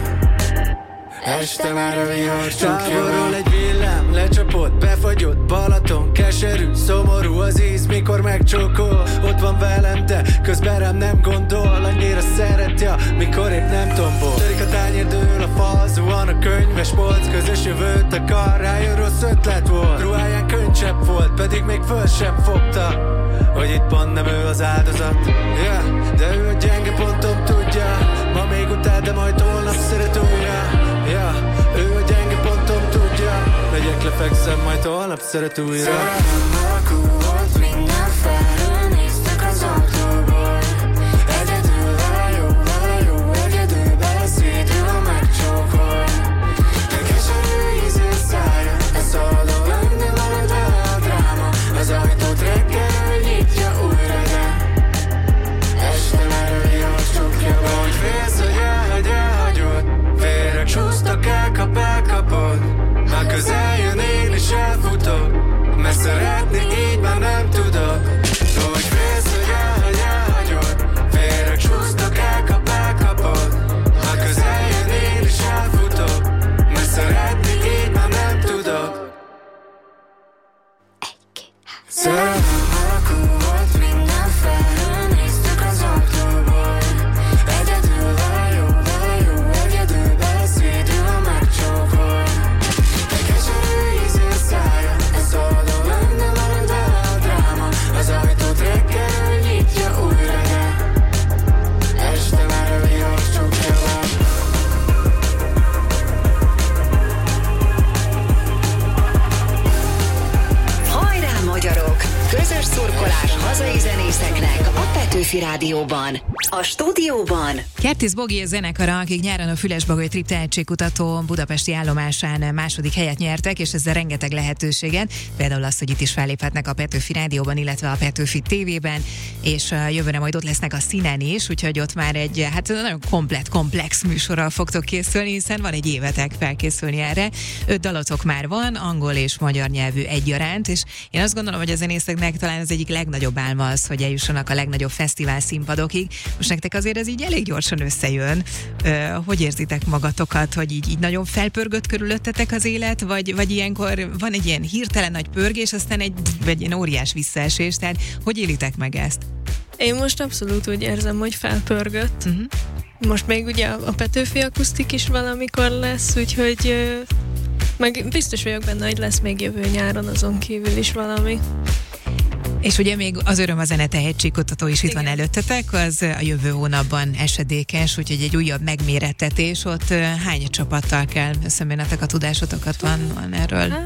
este már a vihar csukja. Távolról egy villám, lecsapott, befagyott, Balaton, keserű, szomorú az íz, mikor megcsókol. Ott van velem, de közben rám nem gondol, annyira szereti, mikor épp nem tombol. Törik a tányér, dől a fal, zuhan a könyves polc, közös jövőt akar, rájön rossz ötlet volt. Ruháján könycsepp volt, pedig még föl sem fogta, hogy itt pont nem ő az áldozat, yeah, de ő a gyenge pontom tudja. Ma még utál, de majd holnap szeret újra, yeah, ő a gyenge pontom tudja. Megyek, lefekszem, majd holnap szeret újra. Szerelem alakú volt, minden felnéztük az autóból. Egyedül vele jó, vele jó, egyedül beleszédül a megcsókol. De keserű ízű szája, ez oldal lenne, marad vele a dráma. Az ajtót reggel nyitja újra, de este már a vihar csukja. Hogy félsz, hogy elhagy, elhagyod, félre csúsztak, elkap, elkapod. Ha közel jön, én is elfutok, mert szeretni így már nem tudok. Hogy félsz, hogy elhagy, elhagyod, félre csúsztak, elkap, elkapod. Ha közel jön, én is elfutok, mert szeretni így már nem tudok. Szerelem alakú volt, minden felnéztük az autóból. Egyedül vele jó, vele jó, egyedül beleszédül a megcsókol. De keserű ízű szája, ez oldal lenne, marad vele a dráma. Az ajtót reggel nyitja újra, de este már a vihar csukja le. Hajrá, magyarok! Közös szurkolás hazai zenészeknek a Petőfi Rádióban. A stúdióban Kertész Bogi zenekara, akik nyáron a Fülesbagoly Trip tehetségkutató budapesti állomásán második helyet nyertek, és ezzel rengeteg lehetőséget, például azt, hogy itt is felléphetnek a Petőfi Rádióban, illetve a Petőfi tévében, és jövőre majd ott lesznek a színen is, úgyhogy ott már egy hát nagyon komplett, komplex műsorral fogtok készülni, hiszen van egy évetek felkészülni erre. Öt dalotok már van, angol és magyar nyelvű egyaránt, és én azt gondolom, hogy a zenészeknek talán az egyik legnagyobb álma az, hogy eljussanak a legnagyobb fesztivál színpadokig. Most nektek azért ez így elég gyorsan összejön. Ö, hogy érzitek magatokat, hogy így, így nagyon felpörgött körülöttetek az élet, vagy, vagy ilyenkor van egy ilyen hirtelen nagy pörgés, aztán egy, egy ilyen óriás visszaesés, tehát hogy élitek meg ezt? Én most abszolút úgy érzem, hogy felpörgött. Uh-huh. Most még ugye a Petőfi akusztik is valamikor lesz, úgyhogy ö, meg biztos vagyok benne, hogy lesz még jövő nyáron azon kívül is valami. És ugye még az Öröm a Zene tehetségkutató is itt Igen. van előttetek, az a jövő hónapban esedékes, úgyhogy egy újabb megmérettetés, ott hány csapattal kell összemérnetek, a tudásotokat van, van erről? Hát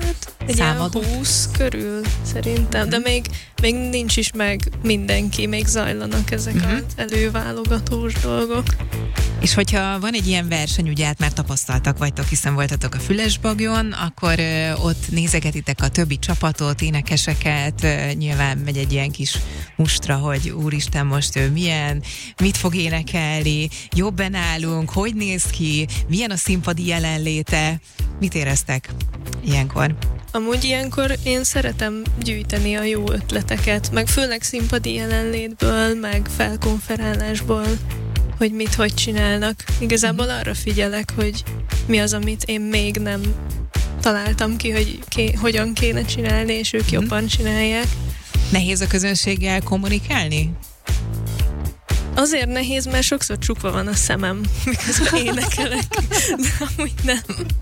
Egy Számadó? ilyen húsz körül szerintem, de még, még nincs is meg mindenki, még zajlanak ezek uh-huh. az előválogatós dolgok. És hogyha van egy ilyen verseny, ugye hát már tapasztaltak vagytok, hiszen voltatok a Fülesbagyon, akkor ö, ott nézegetitek a többi csapatot, énekeseket, ö, nyilván megy egy ilyen kis mustra, hogy úristen, most ő milyen, mit fog énekelni, jobban állunk, hogy néz ki, milyen a színpadi jelenléte, mit éreztek ilyenkor? Amúgy ilyenkor én szeretem gyűjteni a jó ötleteket, meg főleg színpadi jelenlétből, meg felkonferálásból, hogy mit, hogy csinálnak. Igazából arra figyelek, hogy mi az, amit én még nem találtam ki, hogy ké, hogyan kéne csinálni, és ők jobban csinálják. Nehéz a közönséggel kommunikálni? Azért nehéz, mert sokszor csukva van a szemem, miközben énekelek, de amúgy nem.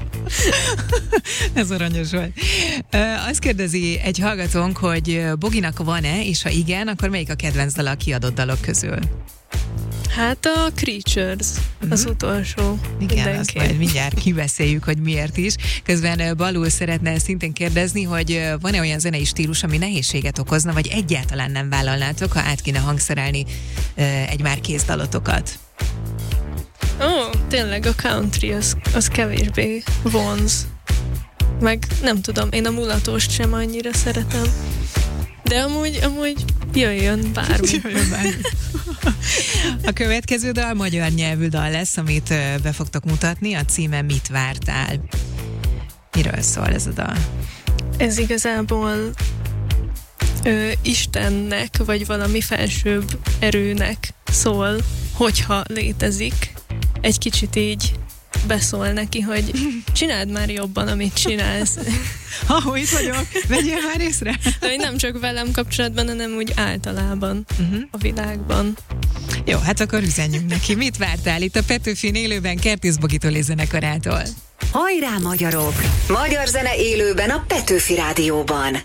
Ez aranyos volt. Azt kérdezi egy hallgatónk, hogy Boginak van-e, és ha igen, akkor melyik a kedvenc dala a kiadott dalok közül? Hát a Creatures, uh-huh. az utolsó. Igen, mindenki. azt majd mindjárt kibeszéljük, hogy miért is. Közben Balul szeretne szintén kérdezni, hogy van-e olyan zenei stílus, ami nehézséget okozna, vagy egyáltalán nem vállalnátok, ha át kéne hangszerelni egy már kész dalotokat? Ó, oh, tényleg a country az, az kevésbé vonz. Meg nem tudom, én a mulatost sem annyira szeretem. De amúgy, amúgy jöjjön bármi. Jöjjön bármi. A következő dal magyar nyelvű dal lesz, amit be fogtok mutatni. A címe Mit vártál? Miről szól ez a dal? Ez igazából ö, Istennek, vagy valami felsőbb erőnek szól, hogyha létezik. Egy kicsit így beszól neki, hogy csináld már jobban, amit csinálsz. Ha, itt vagyok, vegyél már észre. De hogy nem csak velem kapcsolatban, hanem úgy általában uh-huh. a világban. Jó, hát akkor üzenjünk neki. Mit vártál itt a Petőfin élőben Kertész Bogitól és zenekarától? Hajrá, magyarok! Magyar zene élőben a Petőfi Rádióban.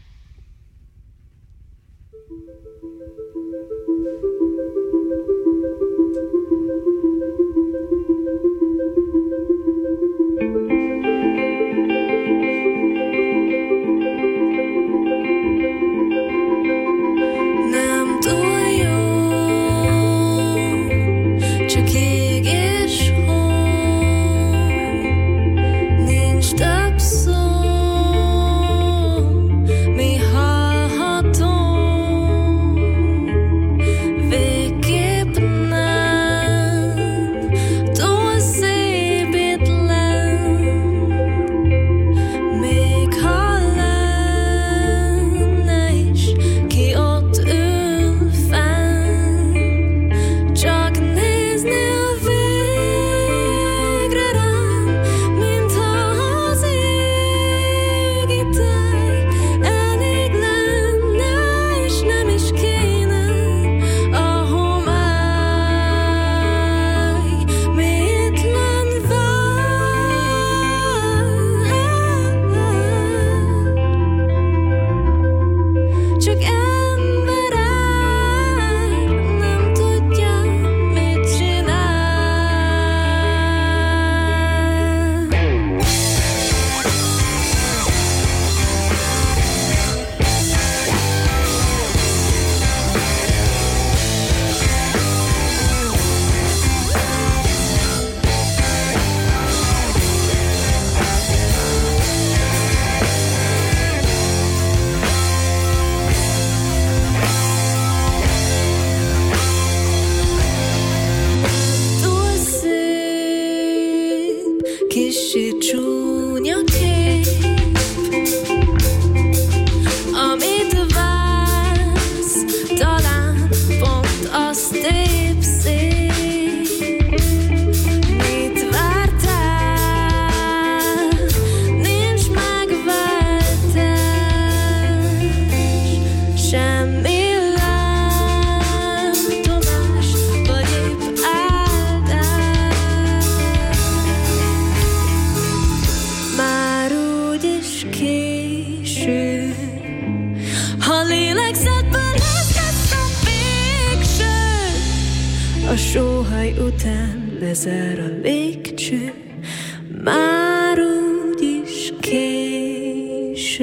A sóhaj után lezár a légcső, már úgyis késő.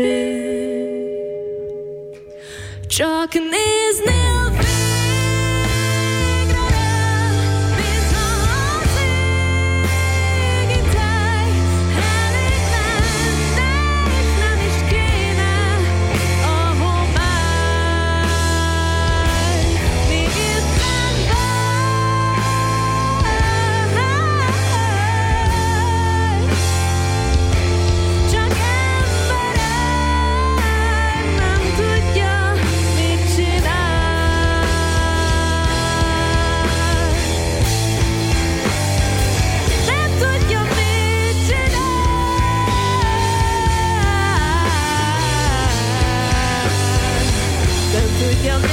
Csak néznél végre rám, mintha az égi táj elég lenne, és nem is kéne a homály. Még itt lenne, csak emberem nem tudja, mit csinál. Nem tudja, mit csinál. Nem tudja, mit csinál.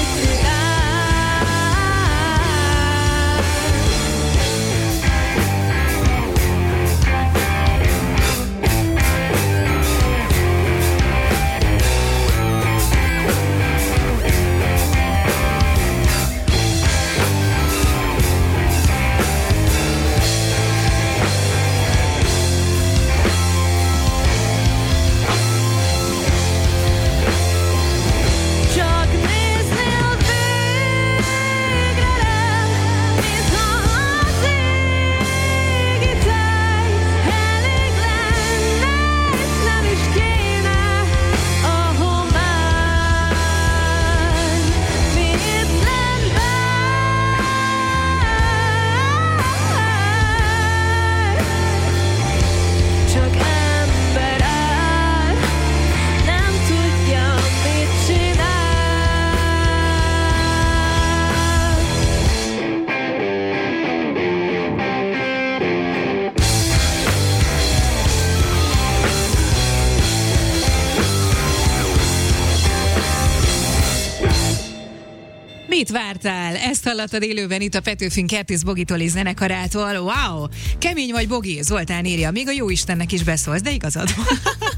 Csak néznél végre rám, mintha az égi táj elég lenne, és nem is kéne a homály. Mi itt lenne, csak ember áll, nem tudja, mit csinál. Mit vártál? Ezt hallottad élőben itt a Petőfin Kertész Bogitól és zenekarától. Wow! Kemény vagy, Bogi? Zoltán írja. Még a jóistennek is beszólsz, de igazad van.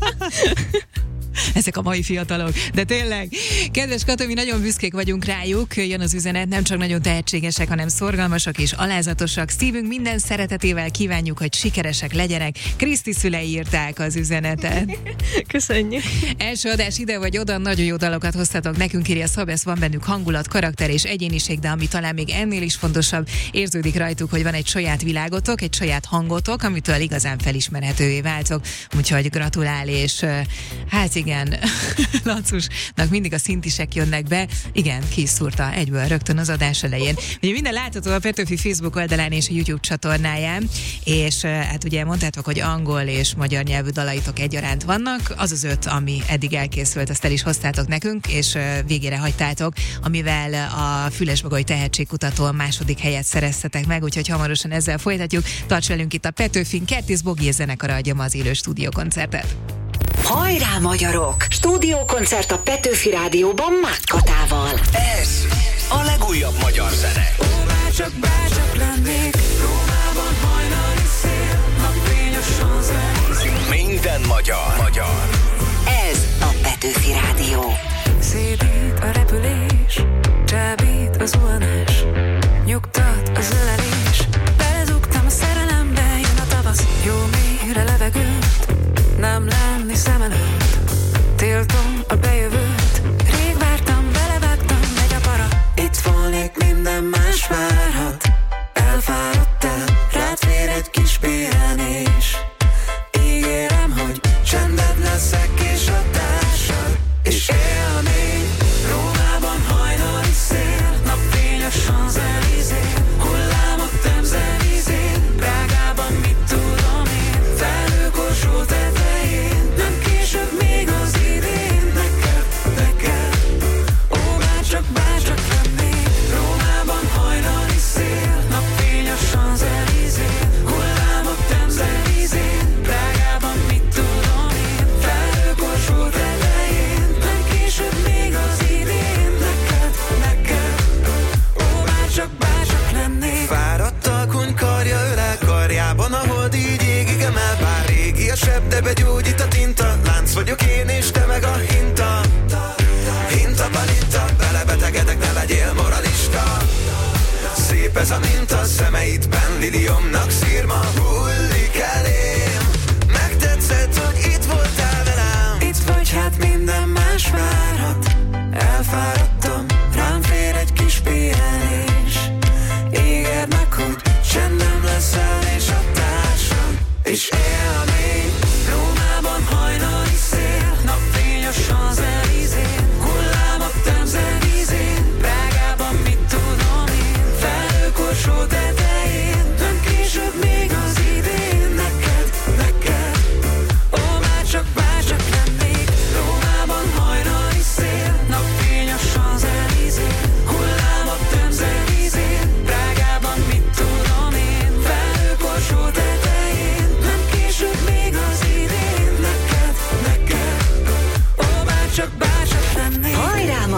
Ezek a mai fiatalok. De tényleg, kedves Kata, mi nagyon büszkék vagyunk rájuk. Jön az üzenet, nem csak nagyon tehetségesek, hanem szorgalmasak és alázatosak. Szívünk minden szeretetével kívánjuk, hogy sikeresek legyenek. Kriszti szülei írták az üzenetet. Köszönjük. Első adás ide vagy oda, nagyon jó dalokat hoztatok nekünk, írja Szabesz, van bennük hangulat, karakter és egyéniség, de ami talán még ennél is fontosabb, érződik rajtuk, hogy van egy saját világotok, egy saját hangotok, amitől igazán felismerhetővé váltok. Úgyhogy gratulál, és uh, hát igen, Lancusnak mindig a szintisek jönnek be. Igen, ki is szúrta egyből rögtön az adás elején. Ugye minden látható a Petőfi Facebook oldalán és a YouTube csatornáján, és uh, hát ugye mondtátok, hogy angol és magyar nyelvű dalaitok egyaránt vannak. Az az öt, ami eddig elkészült, azt el is hoztátok nekünk, és uh, végére hagytátok, amivel a Fülesbagoly tehetségkutató a második helyet szereztetek meg, úgyhogy hamarosan ezzel folytatjuk. Tarts velünk itt a Petőfin, Kertész Bogi zenekara adja ma az élő stúdiókoncertet. Hajrá, magyarok! Stúdiókoncert a Petőfi Rádióban Mákkatával. Ez a legújabb magyar zene. Ó, bárcsak, bárcsak lennék Rómában hajnali szél, napfény a Champs-Élysées. Minden magyar. Magyar. Ez a Petőfi Rádió. Szédít a repülés, csábít az zuhanás, nyugtat az ölelés. Belezugtam a szerelembe, jön a tavasz, jó mélyre levegőt, nem lenni szem előtt. Tiltom a bejövőt, rég vártam, belevágtam, megy a para. Itt volnék, minden más várhat. Elfáradtál, rád fér egy kis pihenés. Ígérem, hogy csended leszek és a társad. És élmény, Rómában hajnali szél, napfény a Champs-Élysées, hullámok temze-vízén, Prágában mit tudom én, felhőkorsó tetején, nem később még az idén, neked, neked. Ó, bárcsak, bárcsak lennék, Rómában hajnali szél, napfény a Champs-Élysées, hullámok temze-vízén, Prágában mit tudom én, felhőkorsó tetején, nem később még az idén, neked, neked. Ó, bárcsak, bárcsak lennék. Fáradt alkony karja ölel karjában, a hold így égig emel. Bár régi a seb, de begyógyít a tinta. Lánc vagyok én és te meg a hinta. Hinta, palinta, belebetegedek, ne legyél moralista. Szép ez a minta, szemeidben liliomnak szírma hullik elém. Megtetszett, hogy itt voltál velem. Itt vagy, hát minden más várhat. Elfáradtál,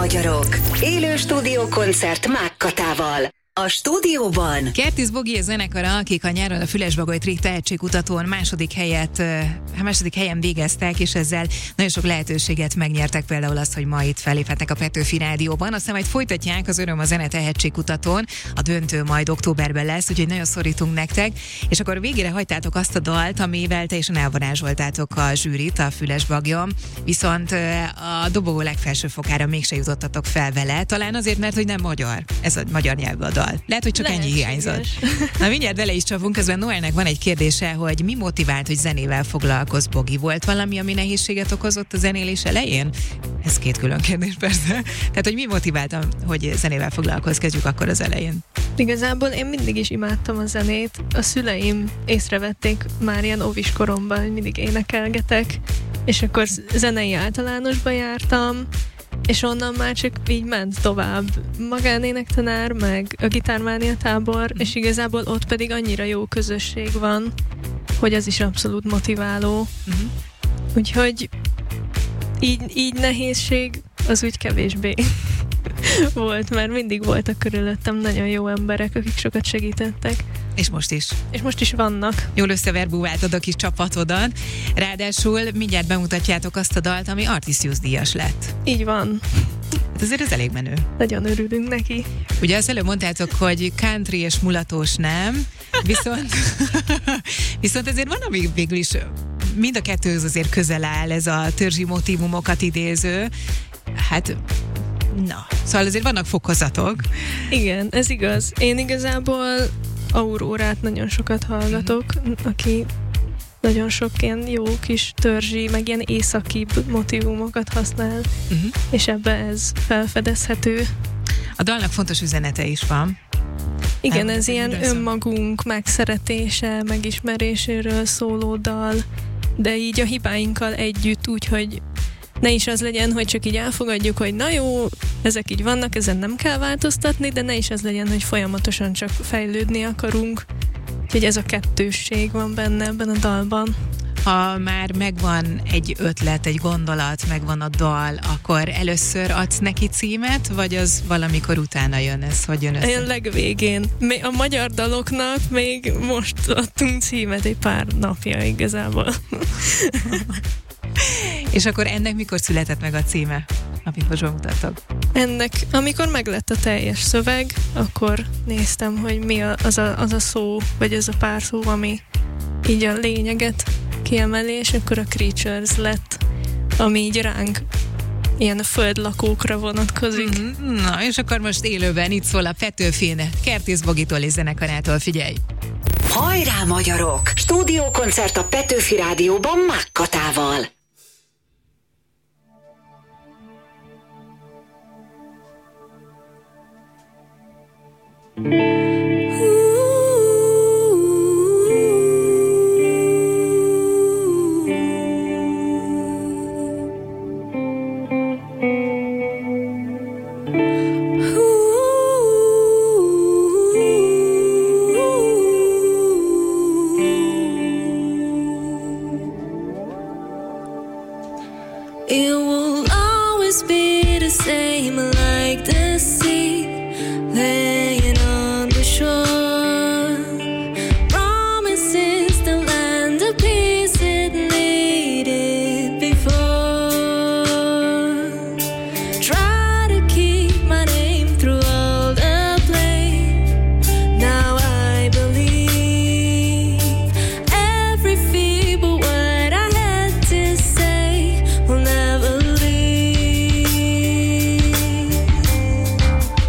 magyarok. Élő stúdiókoncert Mák Katával. A stúdióban Kertész Bogi zenekara, akik a nyáron a Fülesbagoly Trik tehetségkutatón második helyet, második helyen végeztek, és ezzel nagyon sok lehetőséget megnyertek, például azt, hogy ma itt feléphetnek a Petőfi Rádióban. Aztán majd folytatják az Öröm a Zene tehetségkutatón, a döntő majd októberben lesz, úgyhogy nagyon szorítunk nektek. És akkor végére hagytátok azt a dalt, amivel teljesen elvarázsoltátok a zsűrit a Fülesbagyon, viszont a dobogó legfelső fokára mégse jutottatok fel vele, talán azért, mert hogy nem magyar, ez a magyar nyelvű a dal. Lehet, hogy csak ennyi hiányzott. Na mindjárt vele is csapunk, közben Noelnek van egy kérdése, hogy mi motivált, hogy zenével foglalkoz, Bogi? Volt valami, ami nehézséget okozott a zenélés elején? Ez két külön kérdés persze. Tehát, hogy mi motiválta, hogy zenével foglalkoz, kezdjük akkor az elején. Igazából én mindig is imádtam a zenét. A szüleim észrevették már ilyen óvis koromban, hogy mindig énekelgetek, és akkor zenei általánosba jártam, és onnan már csak így ment tovább. Magánénektanár, meg a gitármánia tábor, mm. és igazából ott pedig annyira jó közösség van, hogy az is abszolút motiváló. Mm-hmm. Úgyhogy így, így nehézség az úgy kevésbé volt, mert mindig voltak körülöttem nagyon jó emberek, akik sokat segítettek. És most is. És most is vannak. Jól összeverbúváltad a kis csapatodat. Ráadásul mindjárt bemutatjátok azt a dalt, ami Artisius díjas lett. Így van. Hát azért ez elég menő. Nagyon örülünk neki. Ugye azt előbb mondtátok, hogy country és mulatós nem, viszont, viszont ezért van, ami végül is mind a kettőhöz azért közel áll, ez a törzsi motívumokat idéző. Hát na, szóval azért vannak fokozatok. Igen, ez igaz. Én igazából Aurórát nagyon sokat hallgatok, mm-hmm. aki nagyon sok ilyen jó kis törzsi, meg ilyen északibb motívumokat használ, mm-hmm. és ebbe ez felfedezhető. A dalnak fontos üzenete is van. Igen, ez ilyen önmagunk megszeretése, megismeréséről szóló dal, de így a hibáinkkal együtt, úgyhogy ne is az legyen, hogy csak így elfogadjuk, hogy na jó, ezek így vannak, ezen nem kell változtatni, de ne is az legyen, hogy folyamatosan csak fejlődni akarunk. Úgyhogy ez a kettősség van benne ebben a dalban. Ha már megvan egy ötlet, egy gondolat, megvan a dal, akkor először adsz neki címet, vagy az valamikor utána jön ez? Hogy jön össze? Ilyen legvégén. A magyar daloknak még most adtunk címet egy pár napja igazából. És akkor ennek mikor született meg a címe, amit most bemutatok? Ennek, amikor meglett a teljes szöveg, akkor néztem, hogy mi a, az, a, az a szó, vagy az a pár szó, ami így a lényeget kiemeli, és akkor a Creatures lett, ami így ránk, ilyen a földlakókra vonatkozik. Mm-hmm. Na, és akkor most élőben itt szól a Petőfin, Kertész Bogitól és zenekarától, figyelj! Hajrá magyarok! Stúdiókoncert a Petőfi Rádióban Mák Katával. It will always be the same, like the sea laying on the shore. Promises the land a peace it needed before. Try to keep my name through all the blame. Now I believe every feeble word I had to say will never leave.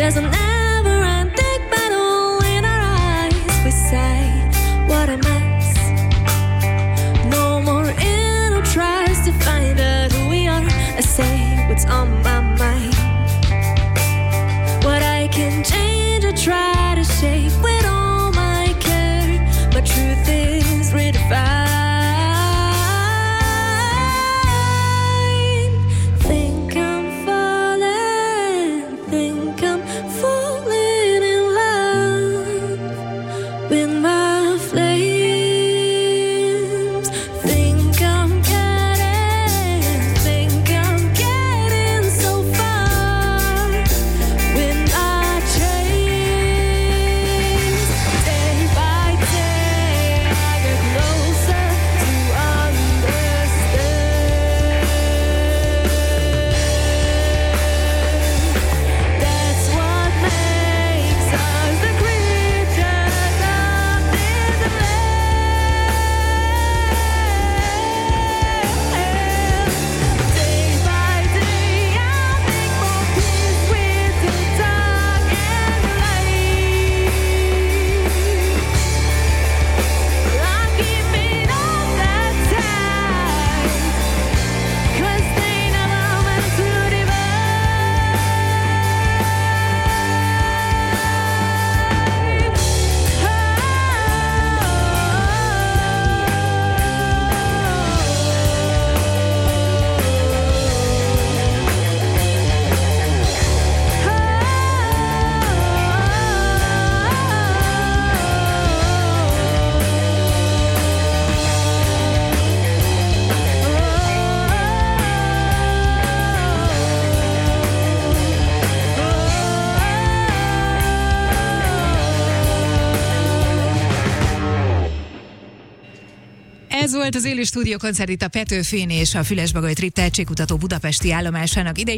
There's a never-ending battle in our eyes. We say, what a mess. No more inner tries to find out who we are. I say what's on my mind. What I can change, I try to shape with all my care. But truth is redefined. Ez volt az élő stúdió koncert itt a Petőfin és a Fülesbagoly Trip tehetségkutató budapesti állomásának idei